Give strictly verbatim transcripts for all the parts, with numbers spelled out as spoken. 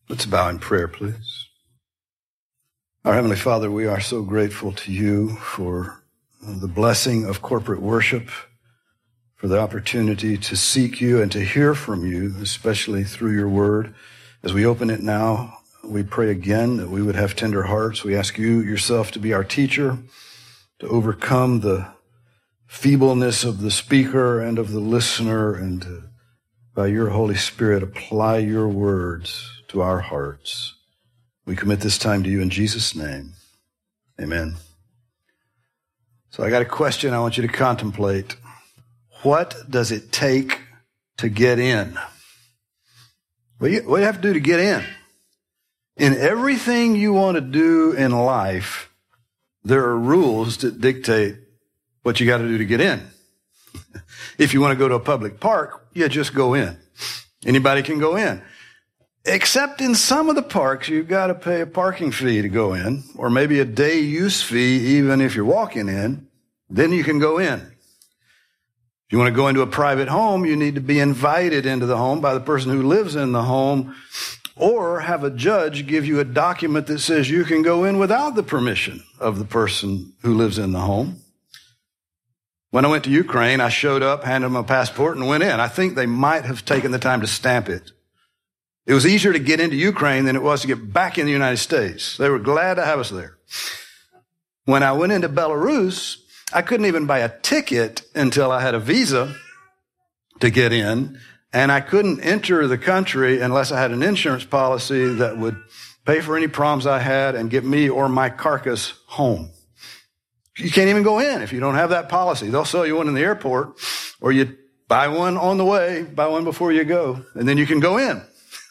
Let's bow in prayer, please. Our Heavenly Father, we are so grateful to you for the blessing of corporate worship, for the opportunity to seek you and to hear from you, especially through your word. As we open it now, we pray again that we would have tender hearts. We ask you yourself to be our teacher, to overcome the feebleness of the speaker and of the listener, and to, by your Holy Spirit, apply your words to our hearts. We commit this time to you in Jesus' name. Amen. So I got a question I want you to contemplate. What does it take to get in? What do you, what do you have to do to get in? In everything you want to do in life, there are rules that dictate what you got to do to get in. If you want to go to a public park, you just go in. Anybody can go in. Except in some of the parks, you've got to pay a parking fee to go in, or maybe a day use fee, even if you're walking in. Then you can go in. If you want to go into a private home, you need to be invited into the home by the person who lives in the home, or have a judge give you a document that says you can go in without the permission of the person who lives in the home. When I went to Ukraine, I showed up, handed them a passport, and went in. I think they might have taken the time to stamp it. It was easier to get into Ukraine than it was to get back in the United States. They were glad to have us there. When I went into Belarus, I couldn't even buy a ticket until I had a visa to get in, and I couldn't enter the country unless I had an insurance policy that would pay for any problems I had and get me or my carcass home. You can't even go in if you don't have that policy. They'll sell you one in the airport, or you buy one on the way, buy one before you go, and then you can go in.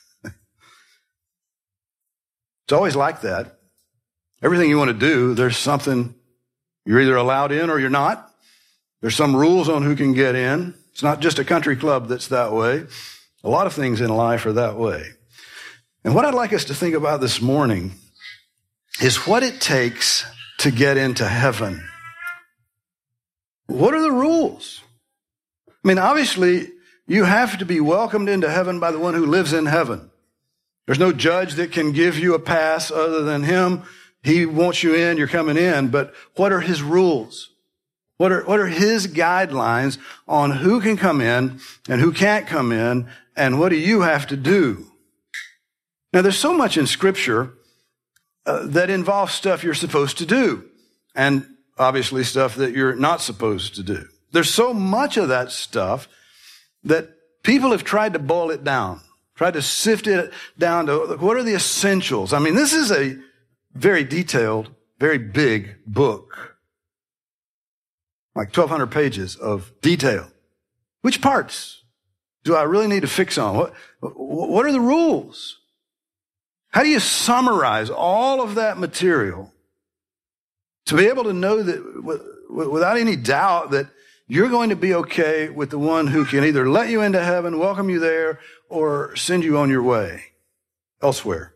It's always like that. Everything you want to do, there's something you're either allowed in or you're not. There's some rules on who can get in. It's not just a country club that's that way. A lot of things in life are that way. And what I'd like us to think about this morning is what it takes to get into heaven. What are the rules? I mean, obviously, you have to be welcomed into heaven by the one who lives in heaven. There's no judge that can give you a pass other than him. He wants you in, you're coming in. But what are his rules? What are, what are his guidelines on who can come in and who can't come in, and what do you have to do? Now, there's so much in Scripture uh, that involves stuff you're supposed to do, and obviously stuff that you're not supposed to do. There's so much of that stuff that people have tried to boil it down. Tried to sift it down to what are the essentials. I mean, this is a very detailed, very big book. Like twelve hundred pages of detail. Which parts do I really need to fix on? What, what are the rules? How do you summarize all of that material to be able to know that without any doubt that you're going to be okay with the one who can either let you into heaven, welcome you there, or send you on your way elsewhere?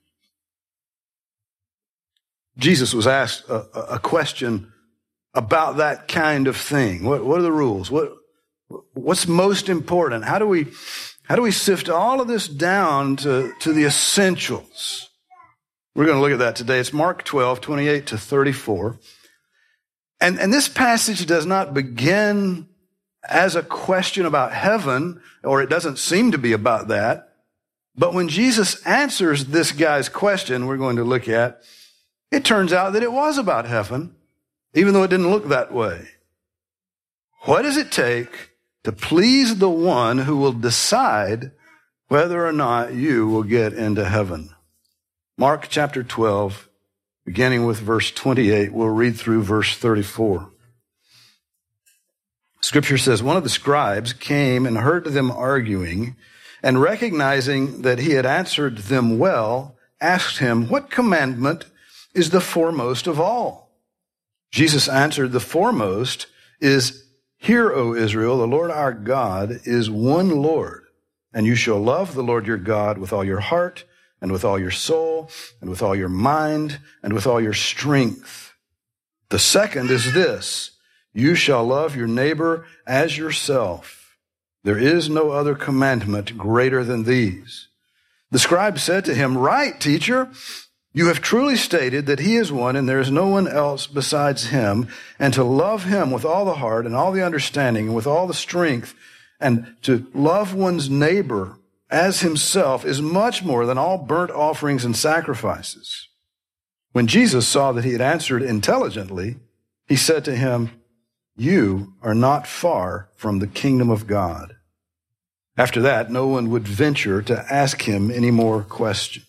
Jesus was asked a, a question about that kind of thing. What, what are the rules? What, what's most important? How do we, how do we sift all of this down to, to the essentials? We're going to look at that today. It's Mark twelve, twenty-eight to thirty-four. And, and this passage does not begin as a question about heaven, or it doesn't seem to be about that. But when Jesus answers this guy's question we're going to look at, it turns out that it was about heaven, even though it didn't look that way. What does it take to please the one who will decide whether or not you will get into heaven? Mark chapter twelve, beginning with verse twenty-eight, we'll read through verse thirty-four. Scripture says, one of the scribes came and heard them arguing, and recognizing that he had answered them well, asked him, what commandment is the foremost of all? Jesus answered, the foremost is, hear, O Israel, the Lord our God is one Lord, and you shall love the Lord your God with all your heart, and with all your soul, and with all your mind, and with all your strength. The second is this, you shall love your neighbor as yourself. There is no other commandment greater than these. The scribe said to him, "Right, teacher. You have truly stated that he is one and there is no one else besides him, and to love him with all the heart and all the understanding and with all the strength, and to love one's neighbor as himself is much more than all burnt offerings and sacrifices." When Jesus saw that he had answered intelligently, he said to him, "You are not far from the kingdom of God." After that, no one would venture to ask him any more questions.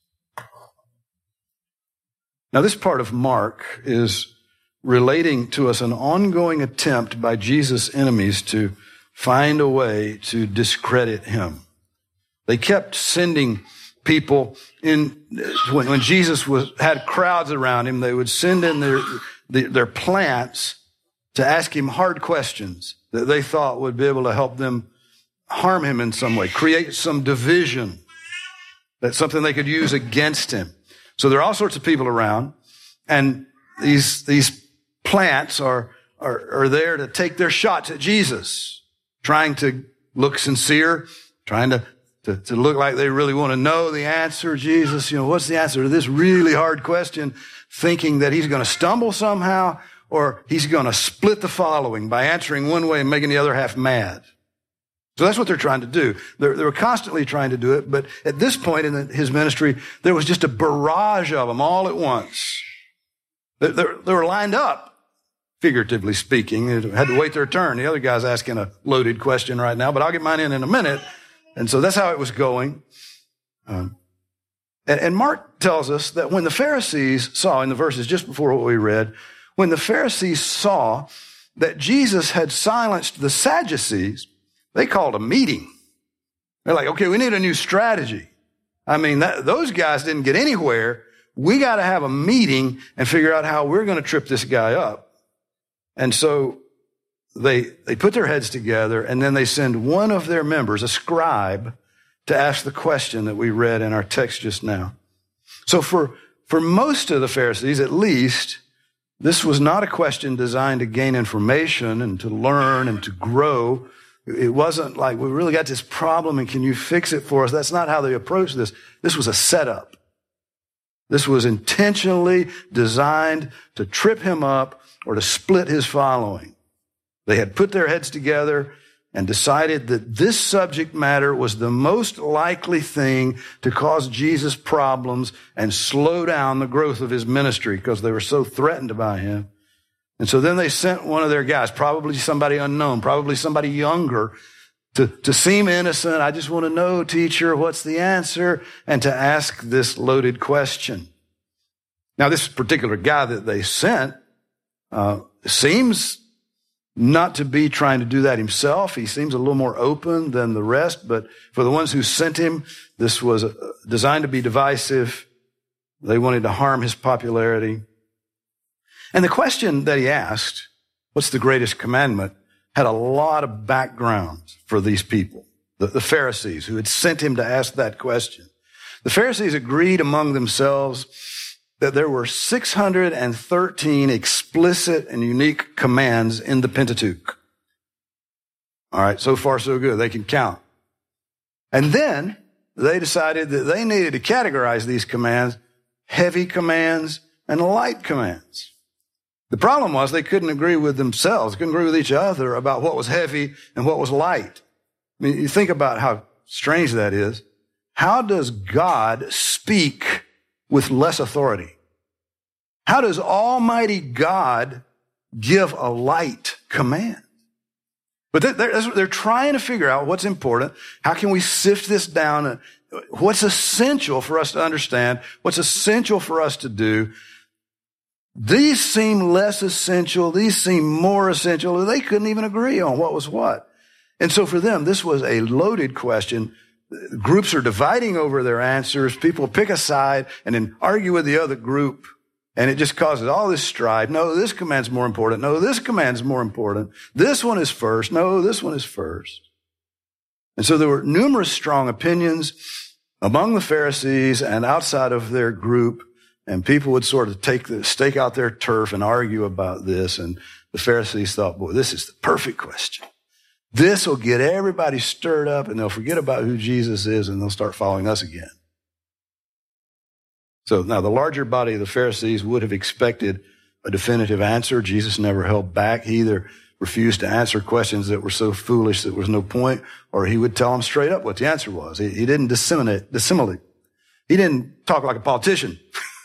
Now, this part of Mark is relating to us an ongoing attempt by Jesus' enemies to find a way to discredit him. They kept sending people in, when, when Jesus was, had crowds around him, they would send in their, their, their plants to ask him hard questions that they thought would be able to help them harm him in some way, create some division, that's something they could use against him. So there are all sorts of people around, and these, these plants are, are, are there to take their shots at Jesus, trying to look sincere, trying to, to, to look like they really want to know the answer. Jesus, you know, what's the answer to this really hard question? Thinking that he's going to stumble somehow, or he's going to split the following by answering one way and making the other half mad. So that's what they're trying to do. They're, they were constantly trying to do it, but at this point in the, his ministry, there was just a barrage of them all at once. They, they, they were lined up, figuratively speaking. They had to wait their turn. The other guy's asking a loaded question right now, but I'll get mine in in a minute. And so that's how it was going. Um, and, and Mark tells us that when the Pharisees saw, in the verses just before what we read, when the Pharisees saw that Jesus had silenced the Sadducees, they called a meeting. They're like, okay, we need a new strategy. I mean, that, those guys didn't get anywhere. We got to have a meeting and figure out how we're going to trip this guy up. And so they, they put their heads together, and then they send one of their members, a scribe, to ask the question that we read in our text just now. So for, for most of the Pharisees, at least, this was not a question designed to gain information and to learn and to grow. It wasn't like, we really got this problem and can you fix it for us? That's not how they approached this. This was a setup. This was intentionally designed to trip him up or to split his following. They had put their heads together and decided that this subject matter was the most likely thing to cause Jesus problems and slow down the growth of his ministry because they were so threatened by him. And so then they sent one of their guys, probably somebody unknown, probably somebody younger, to, to seem innocent. I just want to know, teacher, what's the answer? And to ask this loaded question. Now, this particular guy that they sent uh, seems not to be trying to do that himself. He seems a little more open than the rest. But for the ones who sent him, this was designed to be divisive. They wanted to harm his popularity. And the question that he asked, what's the greatest commandment, had a lot of background for these people, the, the Pharisees who had sent him to ask that question. The Pharisees agreed among themselves that there were six hundred thirteen explicit and unique commands in the Pentateuch. All right, so far so good. They can count. And then they decided that they needed to categorize these commands, heavy commands and light commands. The problem was they couldn't agree with themselves, couldn't agree with each other about what was heavy and what was light. I mean, you think about how strange that is. How does God speak with less authority? How does Almighty God give a light command? But they're, they're trying to figure out what's important. How can we sift this down? What's essential for us to understand? What's essential for us to do? These seem less essential. These seem more essential. They couldn't even agree on what was what. And so for them, this was a loaded question. Groups are dividing over their answers. People pick a side and then argue with the other group. And it just causes all this strife. No, this command's more important. No, this command's more important. This one is first. No, this one is first. And so there were numerous strong opinions among the Pharisees and outside of their group. And people would sort of take the, stake out their turf and argue about this. And the Pharisees thought, boy, this is the perfect question. This will get everybody stirred up and they'll forget about who Jesus is and they'll start following us again. So now the larger body of the Pharisees would have expected a definitive answer. Jesus never held back. He either refused to answer questions that were so foolish that there was no point, or he would tell them straight up what the answer was. He, he didn't disseminate, dissimulate. He didn't talk like a politician.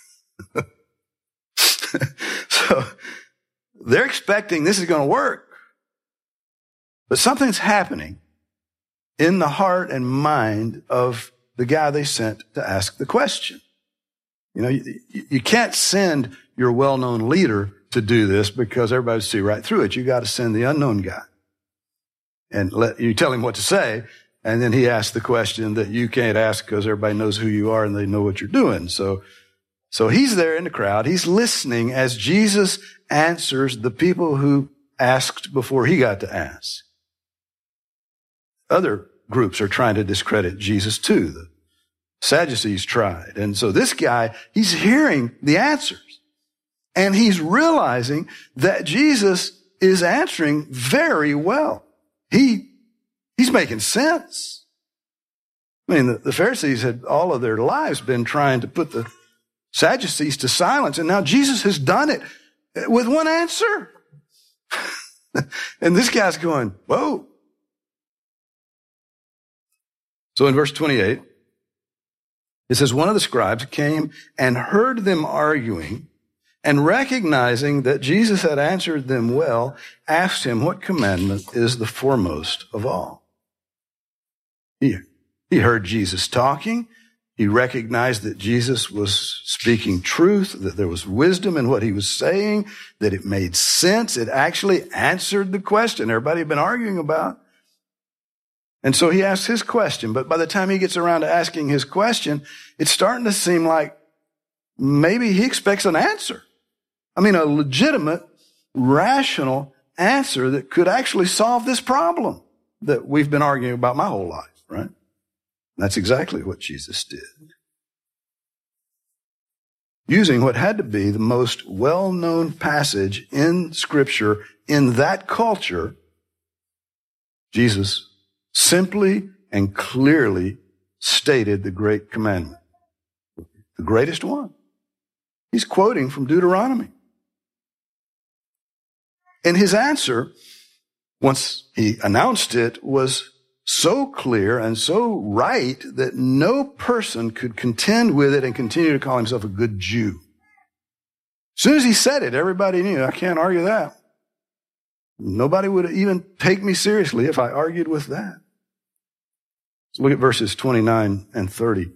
So they're expecting this is going to work. But something's happening in the heart and mind of the guy they sent to ask the question. You know, you, you can't send your well-known leader to do this because everybody will see right through it. You got to send the unknown guy and let you tell him what to say. And then he asks the question that you can't ask because everybody knows who you are and they know what you're doing. So, so he's there in the crowd. He's listening as Jesus answers the people who asked before he got to ask. Other groups are trying to discredit Jesus too. The Sadducees tried. And so this guy, he's hearing the answers. And he's realizing that Jesus is answering very well. He, he's making sense. I mean, the, the Pharisees had all of their lives been trying to put the Sadducees to silence. And now Jesus has done it with one answer. And this guy's going, whoa. So in verse twenty-eight, it says, one of the scribes came and heard them arguing, and recognizing that Jesus had answered them well, asked him, what commandment is the foremost of all? He, he heard Jesus talking. He recognized that Jesus was speaking truth, that there was wisdom in what he was saying, that it made sense. It actually answered the question everybody had been arguing about. And so he asks his question, but by the time he gets around to asking his question, it's starting to seem like maybe he expects an answer. I mean, a legitimate, rational answer that could actually solve this problem that we've been arguing about my whole life, right? That's exactly what Jesus did. Using what had to be the most well-known passage in Scripture in that culture, Jesus simply and clearly stated the great commandment, the greatest one. He's quoting from Deuteronomy. And his answer, once he announced it, was so clear and so right that no person could contend with it and continue to call himself a good Jew. As soon as he said it, everybody knew, I can't argue that. Nobody would even take me seriously if I argued with that. Let's look at verses twenty-nine and thirty.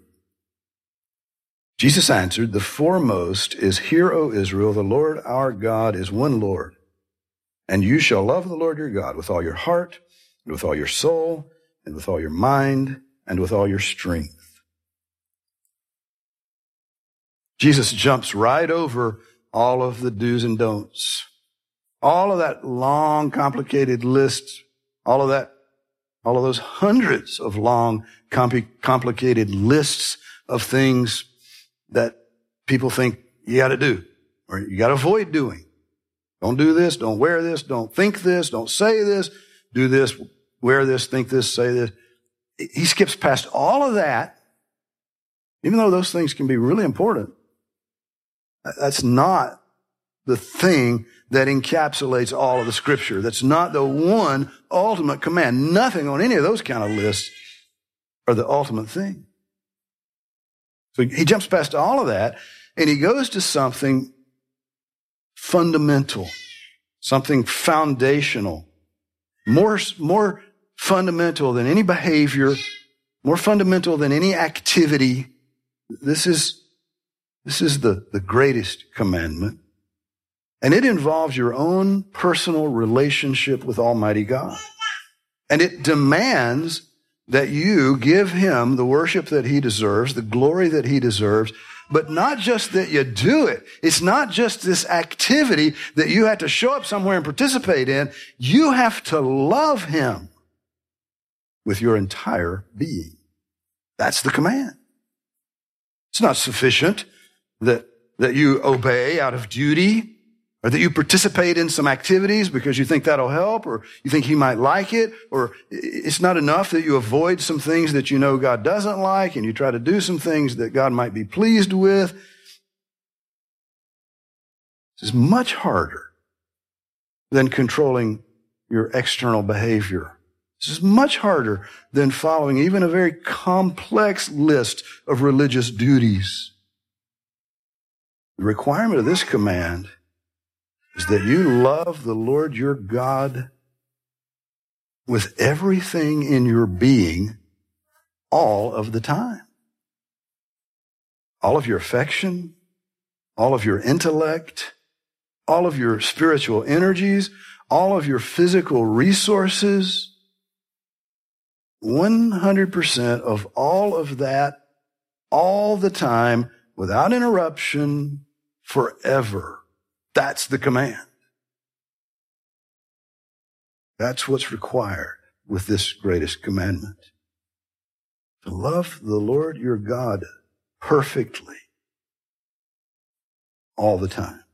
Jesus answered, the foremost is, hear, O Israel, the Lord our God is one Lord. And you shall love the Lord your God with all your heart, and with all your soul, and with all your mind, and with all your strength. Jesus jumps right over all of the do's and don'ts. All of that long, complicated list, all of that, all of those hundreds of long, compli- complicated lists of things that people think you got to do, or you got to avoid doing. Don't do this, don't wear this, don't think this, don't say this, do this, wear this, think this, say this. He skips past all of that, even though those things can be really important. That's not the thing that encapsulates all of the Scripture. That's not the one ultimate command. Nothing on any of those kind of lists are the ultimate thing. So he jumps past all of that, and he goes to something fundamental, something foundational, more, more fundamental than any behavior, more fundamental than any activity. This is, this is the, the greatest commandment. And it involves your own personal relationship with Almighty God. And it demands that you give him the worship that he deserves, the glory that he deserves, but not just that you do it. It's not just this activity that you have to show up somewhere and participate in. You have to love him with your entire being. That's the command. It's not sufficient that, that you obey out of duty, or that you participate in some activities because you think that'll help, or you think he might like it, or it's not enough that you avoid some things that you know God doesn't like and you try to do some things that God might be pleased with. This is much harder than controlling your external behavior. This is much harder than following even a very complex list of religious duties. The requirement of this command is that you love the Lord your God with everything in your being all of the time. All of your affection, all of your intellect, all of your spiritual energies, all of your physical resources, one hundred percent of all of that, all the time, without interruption, forever. That's the command. That's what's required with this greatest commandment. To love the Lord your God perfectly all the time.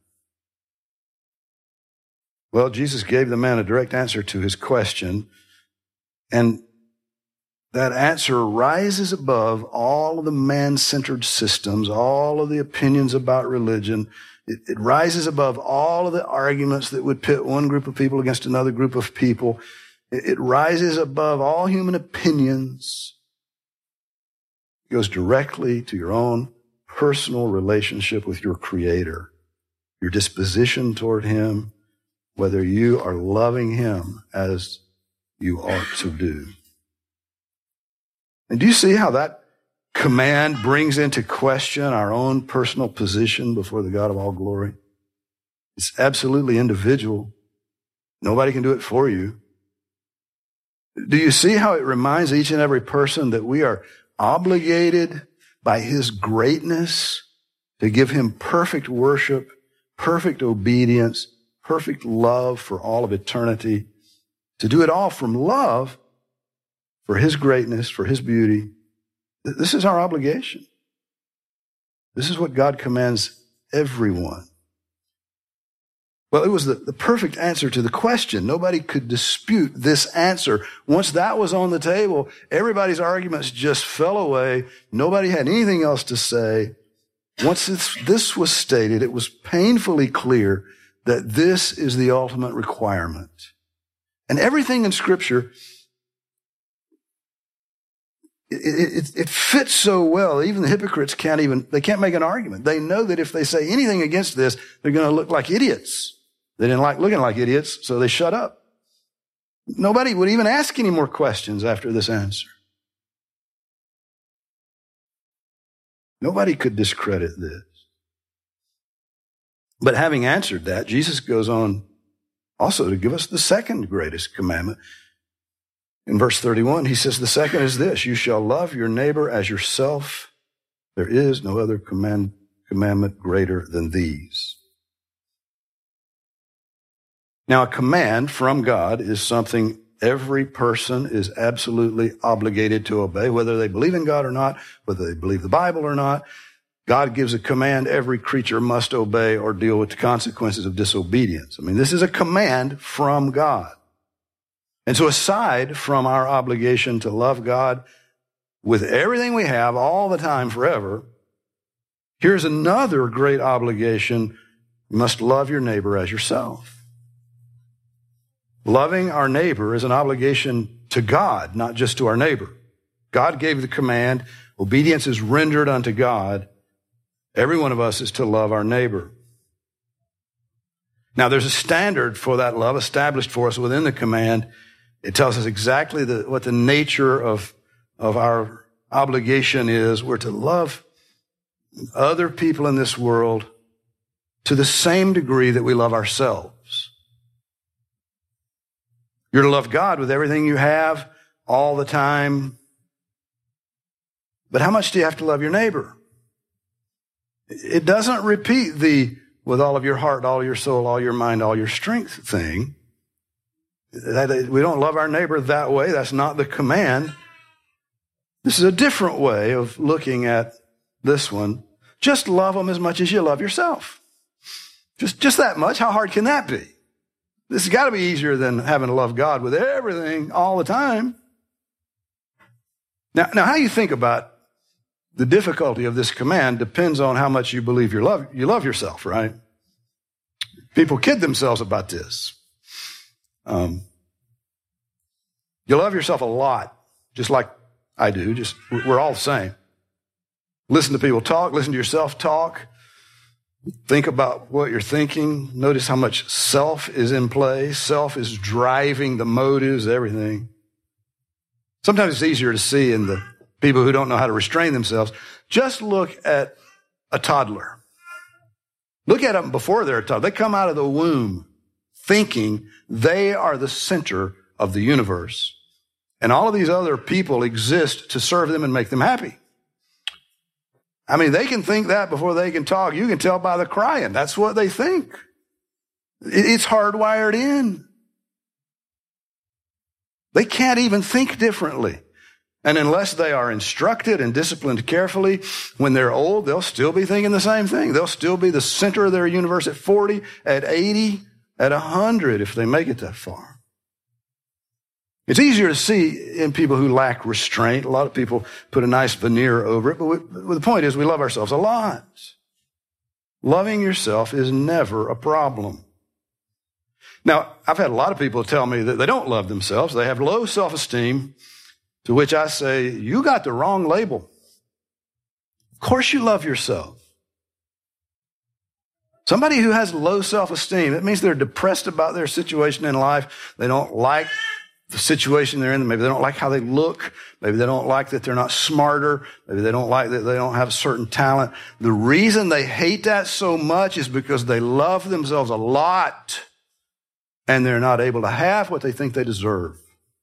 Well, Jesus gave the man a direct answer to his question, and that answer rises above all of the man-centered systems, all of the opinions about religion. It, it rises above all of the arguments that would pit one group of people against another group of people. It, it rises above all human opinions. It goes directly to your own personal relationship with your Creator, your disposition toward Him, whether you are loving Him as you ought to do. And do you see how that command brings into question our own personal position before the God of all glory? It's absolutely individual. Nobody can do it for you. Do you see how it reminds each and every person that we are obligated by His greatness to give Him perfect worship, perfect obedience, perfect love for all of eternity, to do it all from love for His greatness, for His beauty. This is our obligation. This is what God commands everyone. Well, it was the, the perfect answer to the question. Nobody could dispute this answer. Once that was on the table, everybody's arguments just fell away. Nobody had anything else to say. Once this, this was stated, it was painfully clear that this is the ultimate requirement. And everything in Scripture, It, it, it fits so well. Even the hypocrites can't even, they can't make an argument. They know that if they say anything against this, they're going to look like idiots. They didn't like looking like idiots, so they shut up. Nobody would even ask any more questions after this answer. Nobody could discredit this. But having answered that, Jesus goes on also to give us the second greatest commandment. In verse thirty-one, he says, the second is this: you shall love your neighbor as yourself. There is no other command, commandment greater than these. Now, a command from God is something every person is absolutely obligated to obey, whether they believe in God or not, whether they believe the Bible or not. God gives a command every creature must obey or deal with the consequences of disobedience. I mean, this is a command from God. And so aside from our obligation to love God with everything we have all the time forever, here's another great obligation. You must love your neighbor as yourself. Loving our neighbor is an obligation to God, not just to our neighbor. God gave the command. Obedience is rendered unto God. Every one of us is to love our neighbor. Now, there's a standard for that love established for us within the command. It tells us exactly the, what the nature of, of our obligation is. We're to love other people in this world to the same degree that we love ourselves. You're to love God with everything you have all the time. But how much do you have to love your neighbor? It doesn't repeat the with all of your heart, all your soul, all your mind, all your strength thing. That, we don't love our neighbor that way. That's not the command. This is a different way of looking at this one. Just love them as much as you love yourself. Just, just that much. How hard can that be? This has got to be easier than having to love God with everything all the time. Now, now, how you think about the difficulty of this command depends on how much you believe you love, you love yourself, right? People kid themselves about this. Um, you love yourself a lot, just like I do. Just we're all the same. Listen to people talk. Listen to yourself talk. Think about what you're thinking. Notice how much self is in play. Self is driving the motives, everything. Sometimes it's easier to see in the people who don't know how to restrain themselves. Just look at a toddler. Look at them before they're a toddler. They come out of the womb thinking they are the center of the universe. And all of these other people exist to serve them and make them happy. I mean, they can think that before they can talk. You can tell by the crying. That's what they think. It's hardwired in. They can't even think differently. And unless they are instructed and disciplined carefully, when they're old, they'll still be thinking the same thing. They'll still be the center of their universe at forty, at eighty, at one hundred, if they make it that far. It's easier to see in people who lack restraint. A lot of people put a nice veneer over it, but, we, but the point is we love ourselves a lot. Loving yourself is never a problem. Now, I've had a lot of people tell me that they don't love themselves. They have low self-esteem, to which I say, you got the wrong label. Of course you love yourself. Somebody who has low self-esteem, it means they're depressed about their situation in life. They don't like the situation they're in. Maybe they don't like how they look. Maybe they don't like that they're not smarter. Maybe they don't like that they don't have a certain talent. The reason they hate that so much is because they love themselves a lot and they're not able to have what they think they deserve.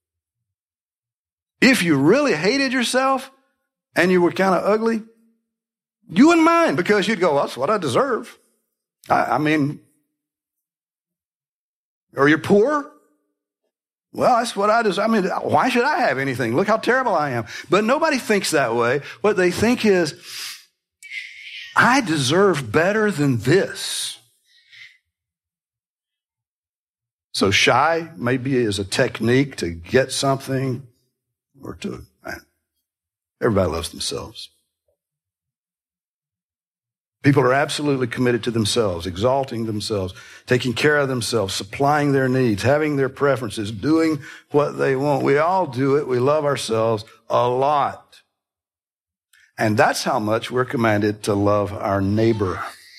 If you really hated yourself and you were kind of ugly, you wouldn't mind because you'd go, well, that's what I deserve. I, I mean, or you're poor. Well, that's what I deserve. I mean, why should I have anything? Look how terrible I am. But nobody thinks that way. What they think is, I deserve better than this. So shy maybe is a technique to get something or to, everybody loves themselves. People are absolutely committed to themselves, exalting themselves, taking care of themselves, supplying their needs, having their preferences, doing what they want. We all do it. We love ourselves a lot. And that's how much we're commanded to love our neighbor.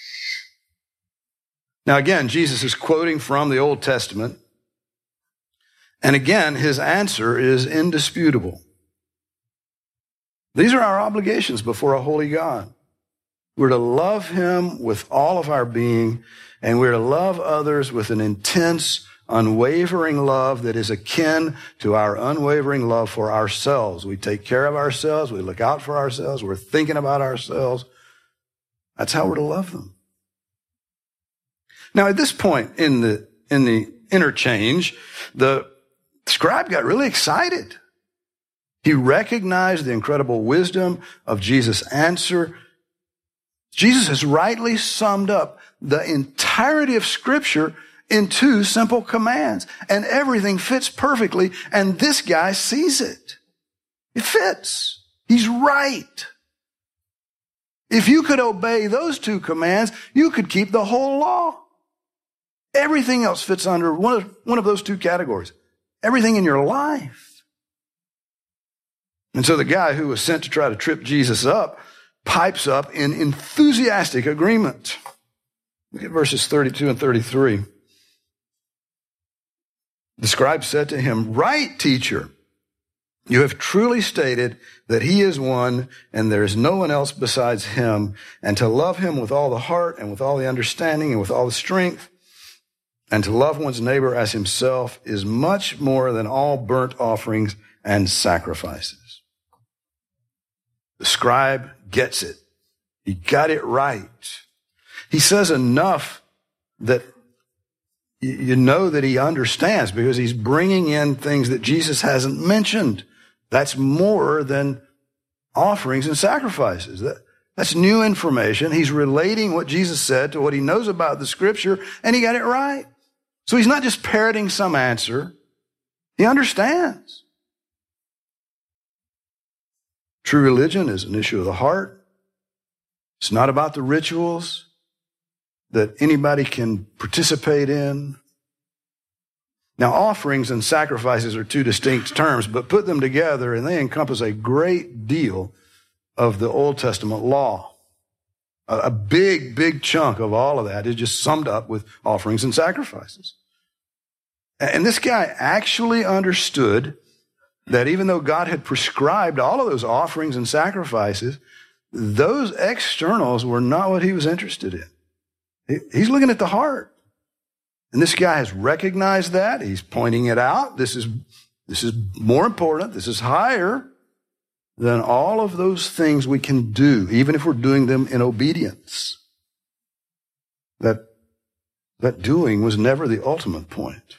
Now, again, Jesus is quoting from the Old Testament. And again, his answer is indisputable. These are our obligations before a holy God. We're to love him with all of our being, and we're to love others with an intense, unwavering love that is akin to our unwavering love for ourselves. We take care of ourselves. We look out for ourselves. We're thinking about ourselves. That's how we're to love them. Now, at this point in the, in the interchange, the scribe got really excited. He recognized the incredible wisdom of Jesus' answer. Jesus has rightly summed up the entirety of Scripture in two simple commands, and everything fits perfectly, and this guy sees it. It fits. He's right. If you could obey those two commands, you could keep the whole law. Everything else fits under one of, one of those two categories. Everything in your life. And so the guy who was sent to try to trip Jesus up pipes up in enthusiastic agreement. Look at verses thirty-two and thirty-three. The scribe said to him, "Right, teacher, you have truly stated that he is one and there is no one else besides him, and to love him with all the heart and with all the understanding and with all the strength, and to love one's neighbor as himself is much more than all burnt offerings and sacrifices." The scribe gets it. He got it right. He says enough that you know that he understands because he's bringing in things that Jesus hasn't mentioned. That's more than offerings and sacrifices. That, That's new information. He's relating what Jesus said to what he knows about the Scripture, and he got it right. So he's not just parroting some answer. He understands. True religion is an issue of the heart. It's not about the rituals that anybody can participate in. Now, offerings and sacrifices are two distinct terms, but put them together and they encompass a great deal of the Old Testament law. A big, big chunk of all of that is just summed up with offerings and sacrifices. And this guy actually understood that even though God had prescribed all of those offerings and sacrifices, those externals were not what he was interested in. He's looking at the heart. And this guy has recognized that. He's pointing it out. This is, this is more important. This is higher than all of those things we can do, even if we're doing them in obedience. That, that doing was never the ultimate point.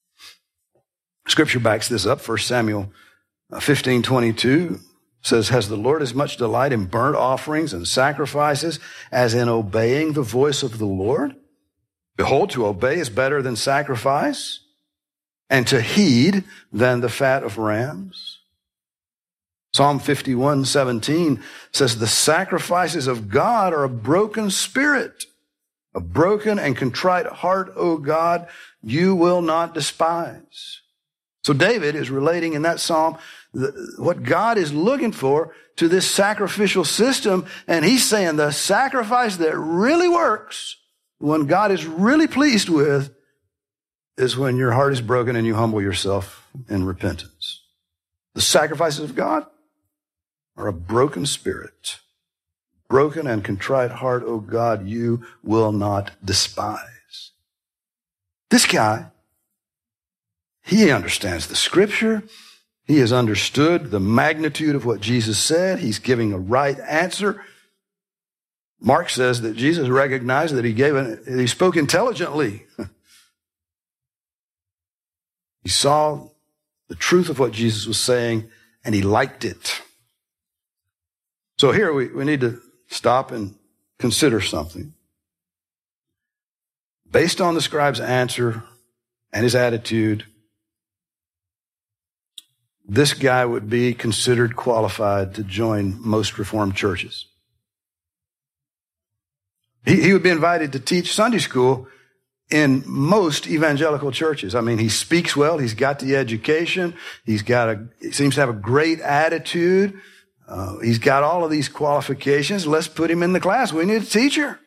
Scripture backs this up. First Samuel fifteen twenty-two says, has the Lord as much delight in burnt offerings and sacrifices as in obeying the voice of the Lord? Behold, to obey is better than sacrifice, and to heed than the fat of rams. Psalm fifty-one seventeen says, the sacrifices of God are a broken spirit, a broken and contrite heart, O God, you will not despise. So David is relating in that psalm the, what God is looking for to this sacrificial system, and he's saying the sacrifice that really works, when God is really pleased with, is when your heart is broken and you humble yourself in repentance. The sacrifices of God are a broken spirit. Broken and contrite heart, O God, you will not despise. This guy, he understands the Scripture. He has understood the magnitude of what Jesus said. He's giving a right answer. Mark says that Jesus recognized that he gave an, he spoke intelligently. He saw the truth of what Jesus was saying, and he liked it. So here we, we need to stop and consider something. Based on the scribe's answer and his attitude, this guy would be considered qualified to join most Reformed churches. He, he would be invited to teach Sunday school in most evangelical churches. I mean, he speaks well. He's got the education. He's got a, he seems to have a great attitude. Uh, he's got all of these qualifications. Let's put him in the class. We need a teacher.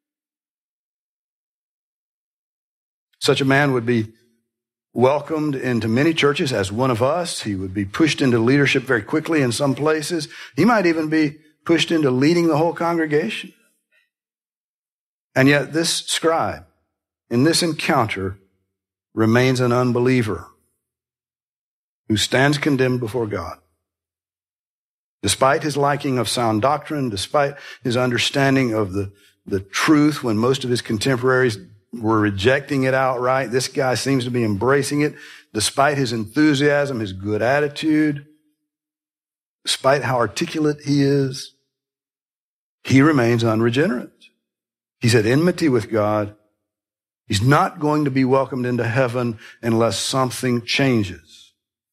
Such a man would be welcomed into many churches as one of us. He would be pushed into leadership very quickly in some places. He might even be pushed into leading the whole congregation. And yet this scribe, in this encounter, remains an unbeliever who stands condemned before God. Despite his liking of sound doctrine, despite his understanding of the, the truth when most of his contemporaries were rejecting it outright, this guy seems to be embracing it. Despite his enthusiasm, his good attitude, despite how articulate he is, he remains unregenerate. He's at enmity with God. He's not going to be welcomed into heaven unless something changes.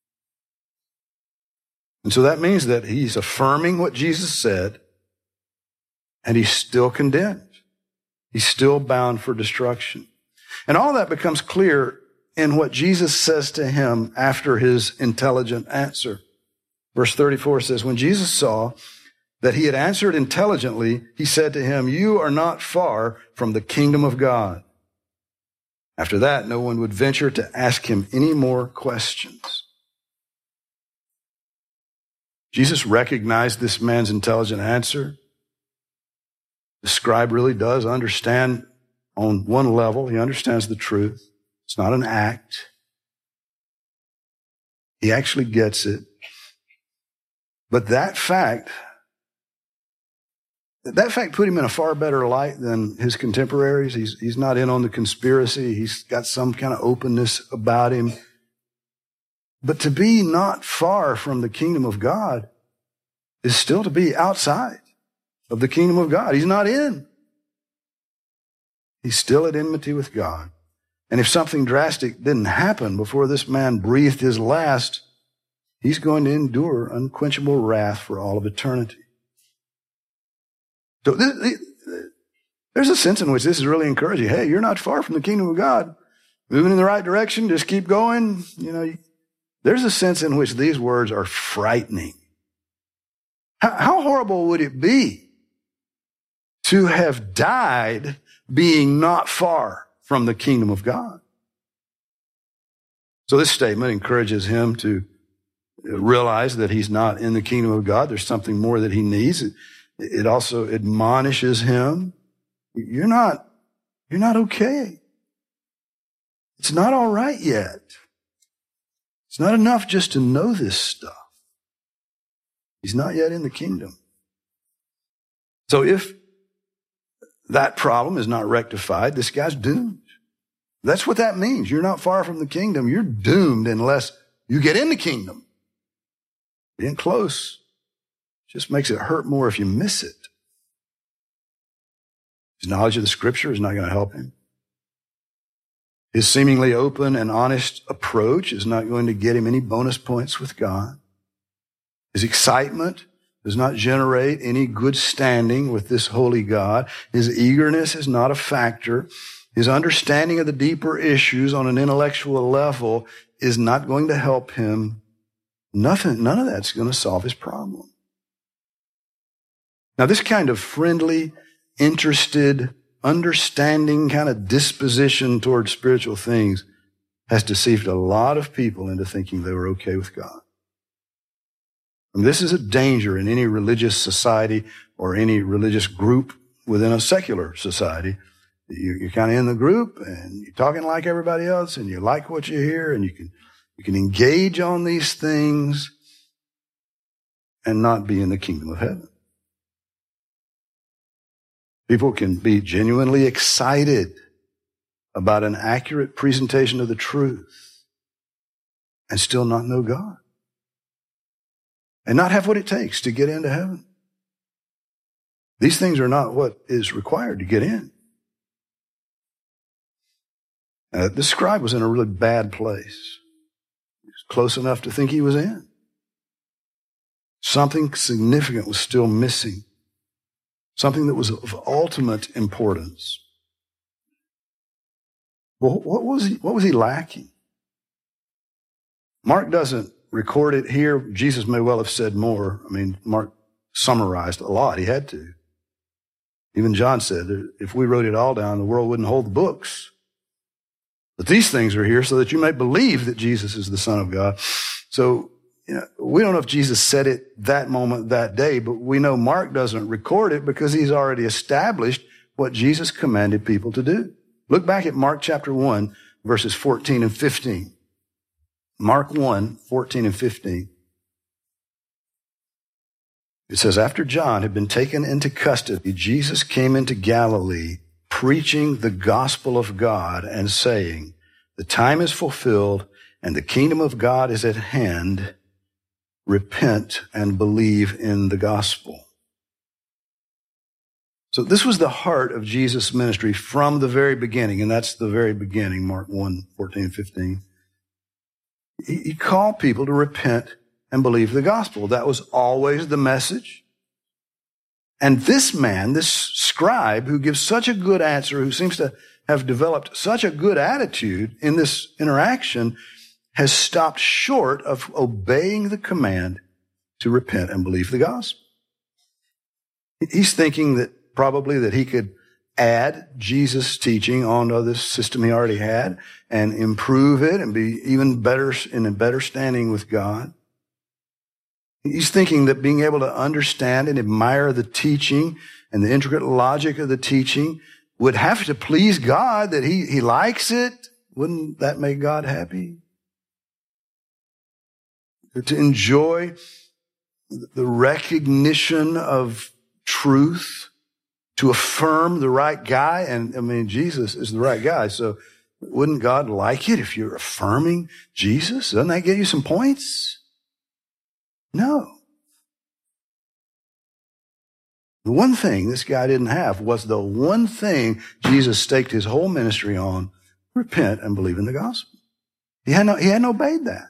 And so that means that he's affirming what Jesus said, and he's still condemned. He's still bound for destruction. And all that becomes clear in what Jesus says to him after his intelligent answer. Verse thirty-four says, when Jesus saw that he had answered intelligently, he said to him, you are not far from the kingdom of God. After that, no one would venture to ask him any more questions. Jesus recognized this man's intelligent answer. The scribe really does understand on one level. He understands the truth. It's not an act. He actually gets it. But that fact, that fact put him in a far better light than his contemporaries. He's, he's not in on the conspiracy. He's got some kind of openness about him. But to be not far from the kingdom of God is still to be outside. of the kingdom of God. He's not in. He's still at enmity with God. And if something drastic didn't happen before this man breathed his last, he's going to endure unquenchable wrath for all of eternity. So this, there's a sense in which this is really encouraging. Hey, you're not far from the kingdom of God. Moving in the right direction, just keep going. You know, there's a sense in which these words are frightening. How, how horrible would it be to have died being not far from the kingdom of God? So this statement encourages him to realize that he's not in the kingdom of God. There's something more that he needs. It, it also admonishes him. You're not, you're not okay. It's not all right yet. It's not enough just to know this stuff. He's not yet in the kingdom. So if that problem is not rectified, this guy's doomed. That's what that means. You're not far from the kingdom. You're doomed unless you get in the kingdom. Getting close just makes it hurt more if you miss it. His knowledge of the scripture is not going to help him. His seemingly open and honest approach is not going to get him any bonus points with God. His excitement does not generate any good standing with this holy God. His eagerness is not a factor. His understanding of the deeper issues on an intellectual level is not going to help him. Nothing, none of that's going to solve his problem. Now, this kind of friendly, interested, understanding kind of disposition towards spiritual things has deceived a lot of people into thinking they were okay with God. And this is a danger in any religious society or any religious group within a secular society. You're kind of in the group and you're talking like everybody else and you like what you hear and you can, you can engage on these things and not be in the kingdom of heaven. People can be genuinely excited about an accurate presentation of the truth and still not know God and not have what it takes to get into heaven. These things are not what is required to get in. Uh, the scribe was in a really bad place. He was close enough to think he was in. Something significant was still missing. Something that was of ultimate importance. Well, what was he, what was he lacking? Mark doesn't record it here. Jesus may well have said more. I mean, Mark summarized a lot. He had to. Even John said that if we wrote it all down, the world wouldn't hold the books. But these things are here so that you may believe that Jesus is the Son of God. So, you know, we don't know if Jesus said it that moment, that day, but we know Mark doesn't record it because he's already established what Jesus commanded people to do. Look back at Mark chapter one, verses fourteen and fifteen. Mark one, fourteen and fifteen. It says, after John had been taken into custody, Jesus came into Galilee, preaching the gospel of God and saying, the time is fulfilled and the kingdom of God is at hand. Repent and believe in the gospel. So this was the heart of Jesus' ministry from the very beginning, and that's the very beginning, Mark one, fourteen, fifteen. He, he called people to repent and believe the gospel. That was always the message. And this man, this scribe who gives such a good answer, who seems to have developed such a good attitude in this interaction, has stopped short of obeying the command to repent and believe the gospel. He's thinking that probably that he could add Jesus' teaching onto this system he already had and improve it and be even better in a better standing with God. He's thinking that being able to understand and admire the teaching and the intricate logic of the teaching would have to please God, that he, he likes it. Wouldn't that make God happy? To enjoy the recognition of truth, to affirm the right guy. And I mean, Jesus is the right guy. So wouldn't God like it if you're affirming Jesus? Doesn't that get you some points? No. The one thing this guy didn't have was the one thing Jesus staked his whole ministry on: repent and believe in the gospel. He hadn't, he hadn't obeyed that.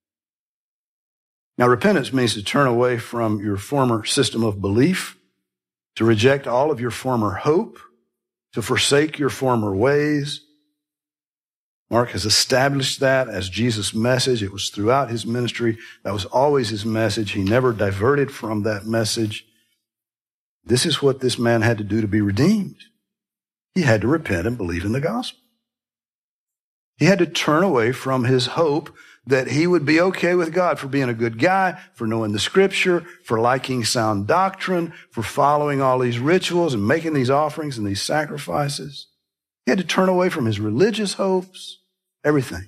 Now, repentance means to turn away from your former system of belief, to reject all of your former hope, to forsake your former ways. Mark has established that as Jesus' message. It was throughout his ministry. That was always his message. He never diverted from that message. This is what this man had to do to be redeemed. He had to repent and believe in the gospel. He had to turn away from his hope that he would be okay with God for being a good guy, for knowing the scripture, for liking sound doctrine, for following all these rituals and making these offerings and these sacrifices. He had to turn away from his religious hopes, everything.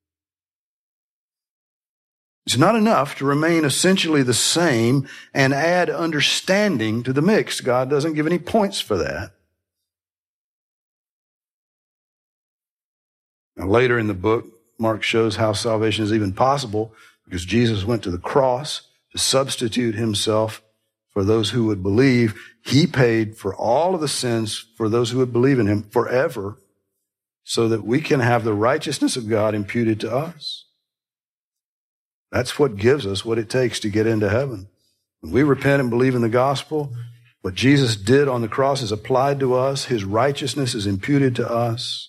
It's not enough to remain essentially the same and add understanding to the mix. God doesn't give any points for that. Now, later in the book, Mark shows how salvation is even possible because Jesus went to the cross to substitute himself for those who would believe. He paid for all of the sins for those who would believe in him forever so that we can have the righteousness of God imputed to us. That's what gives us what it takes to get into heaven. When we repent and believe in the gospel, what Jesus did on the cross is applied to us. His righteousness is imputed to us.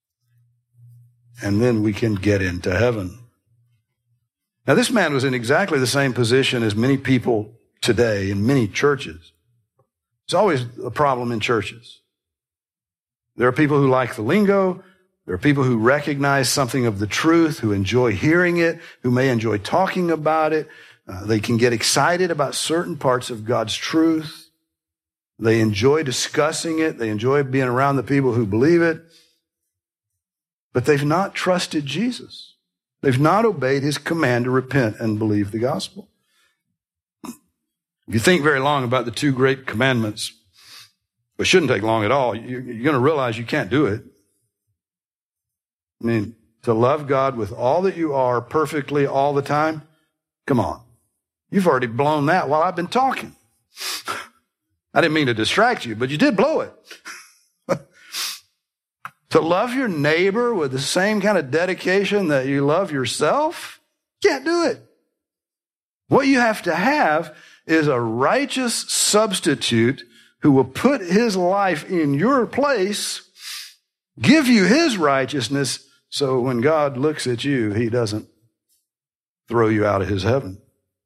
And then we can get into heaven. Now, this man was in exactly the same position as many people today in many churches. It's always a problem in churches. There are people who like the lingo. There are people who recognize something of the truth, who enjoy hearing it, who may enjoy talking about it. Uh, they can get excited about certain parts of God's truth. They enjoy discussing it. They enjoy being around the people who believe it. But they've not trusted Jesus. They've not obeyed his command to repent and believe the gospel. If you think very long about the two great commandments, it shouldn't take long at all. You're going to realize you can't do it. I mean, to love God with all that you are perfectly all the time, come on. You've already blown that while I've been talking. I didn't mean to distract you, but you did blow it. To love your neighbor with the same kind of dedication that you love yourself, can't do it. What you have to have is a righteous substitute who will put his life in your place, give you his righteousness, so when God looks at you, he doesn't throw you out of his heaven.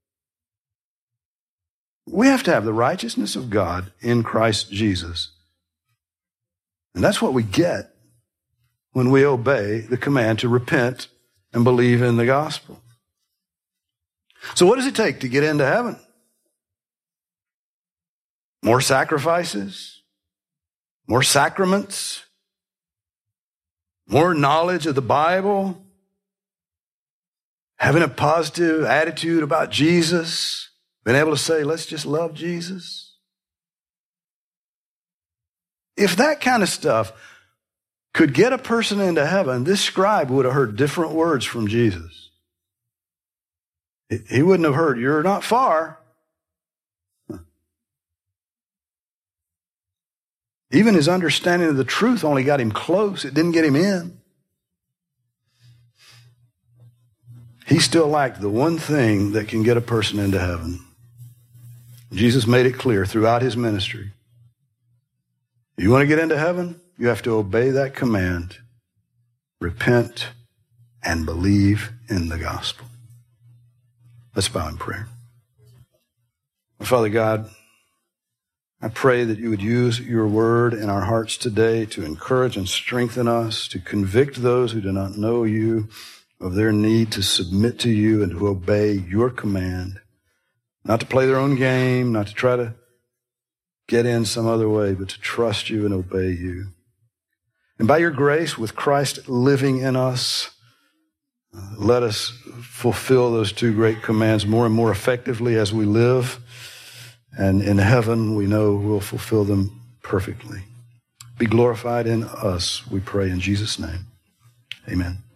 We have to have the righteousness of God in Christ Jesus. And that's what we get when we obey the command to repent and believe in the gospel. So what does it take to get into heaven? More sacrifices? More sacraments? More knowledge of the Bible? Having a positive attitude about Jesus? Being able to say, let's just love Jesus? If that kind of stuff could get a person into heaven, this scribe would have heard different words from Jesus. He wouldn't have heard, you're not far. Even his understanding of the truth only got him close. It didn't get him in. He still lacked the one thing that can get a person into heaven. Jesus made it clear throughout his ministry. You want to get into heaven? You have to obey that command. Repent and believe in the gospel. Let's bow in prayer. Father God, I pray that you would use your word in our hearts today to encourage and strengthen us, to convict those who do not know you of their need to submit to you and to obey your command, not to play their own game, not to try to get in some other way, but to trust you and obey you. And by your grace, with Christ living in us, uh, let us fulfill those two great commands more and more effectively as we live. And in heaven, we know we'll fulfill them perfectly. Be glorified in us, we pray in Jesus' name. Amen.